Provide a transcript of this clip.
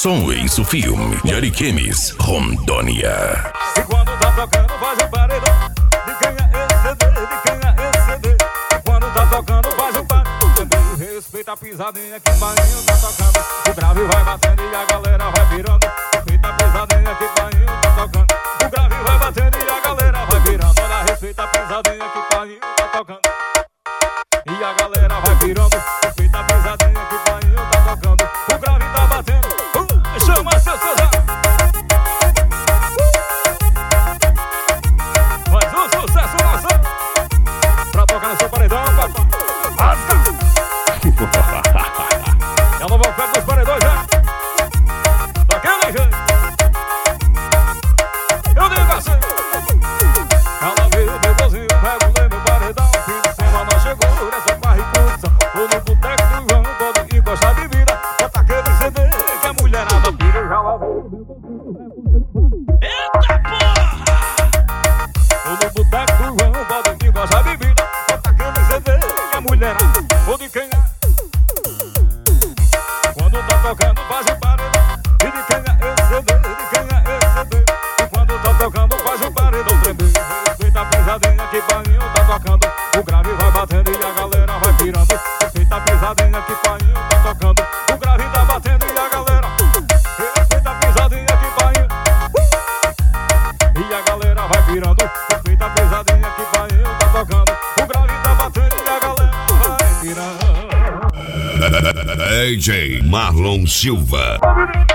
Som Isso Filme de Ariquemes, Rondônia. E quando tá tocando faz o paredão. De quem é esse CD? De quem é esse CD? E quando tá tocando faz o paredão. Respeita a pisadinha que o bainho tá tocando. O grave vai batendo e a galera vai virando. Respeita a pisadinha que o bainho tá tocando. O grave vai batendo e a galera vai virando. Olha, respeita a pisadinha que o bainho tá tocando. E a galera vai virando. Respeita a pisadinha que o bainho tá tocando. O grave tá batendo. Chama seu César. Faz um sucesso nosso pra tocar no seu paredão, papai. Rasga! É o novo oferta dos paredões, já. Daquele jeito. Eu digo assim. Ela veio bebezinho, regulei no paredão. Fim de semana chegou, essa barriguça. Vou no boteco do João, pode encostar de vida. Bota aquele CD que a mulherada pira. Já lá veio eita porra! Vou no boteco do João, pode encostar de vida. Bota aquele CD que a mulherada. Ou de quem é? Quando tá tocando faz o paredão. E de quem é esse CD? De quem é esse CD? E quando tá tocando faz o paredão tremer. Respeita a pisadinha que Painho tá tocando. O grave vai batendo e a galera vai virando. Respeita a pisadinha que Painho tá tocando. O grave tá batendo e a galera. Respeita a pisadinha que Painho. E a galera vai virando. Respeita a pisadinha que Painho tá tocando. O grave tá batendo e a galera vai virando. DJ Marlon Silva.